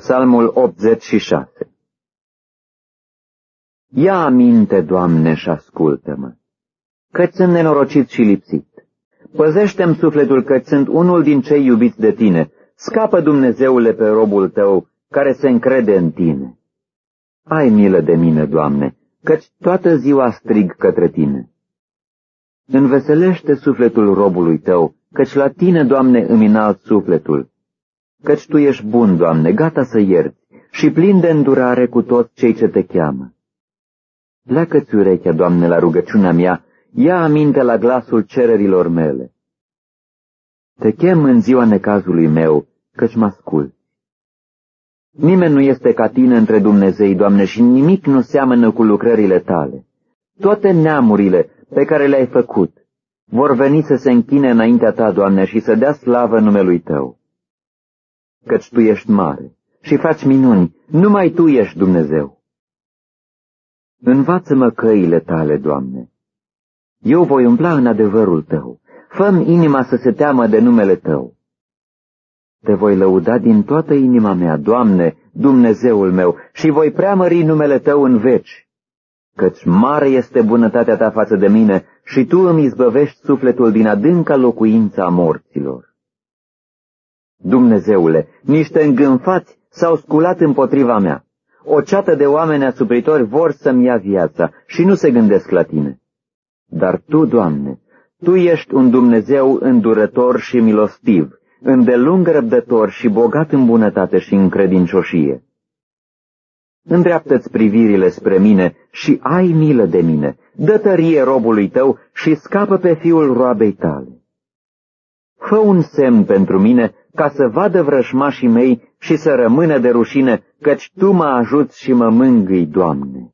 Psalmul 86. Ia aminte, Doamne, și ascultă-mă, căci sunt nenorocit și lipsit. Păzește-mi sufletul, căci sunt unul din cei iubiți de Tine. Scapă, Dumnezeule, pe robul Tău, care se încrede în Tine. Ai milă de mine, Doamne, căci toată ziua strig către Tine. Înveselește sufletul robului Tău, căci la Tine, Doamne, îmi înalt sufletul. Căci Tu ești bun, Doamne, gata să ierți, și plin de îndurare cu toți cei ce Te cheamă. Pleacă-ți urechea, Doamne, la rugăciunea mea, ia aminte la glasul cererilor mele. Te chem în ziua necazului meu, căci mă asculți. Nimeni nu este ca Tine între Dumnezei, Doamne, și nimic nu seamănă cu lucrările Tale. Toate neamurile pe care le-ai făcut vor veni să se închine înaintea Ta, Doamne, și să dea slavă numelui Tău. Căci Tu ești mare și faci minuni, numai Tu ești Dumnezeu. Învață-mă căile Tale, Doamne. Eu voi umbla în adevărul Tău. Fă-mi inima să se teamă de numele Tău. Te voi lăuda din toată inima mea, Doamne, Dumnezeul meu, și voi preamări numele Tău în veci. Căci mare este bunătatea Ta față de mine și Tu îmi izbăvești sufletul din adânca locuința morților. Dumnezeule, niște îngânfați s-au sculat împotriva mea. O ceată de oameni asupritori vor să-mi ia viața și nu se gândesc la Tine. Dar Tu, Doamne, Tu ești un Dumnezeu îndurător și milostiv, îndelung răbdător și bogat în bunătate și în credincioșie. Îndreaptă-ți privirile spre mine și ai milă de mine, dă tărie robului Tău și scapă pe fiul roabei Tale. Fă un semn pentru mine ca să vadă vrăjmașii mei și să rămână de rușine, căci Tu mă ajuți și mă mângâi, Doamne.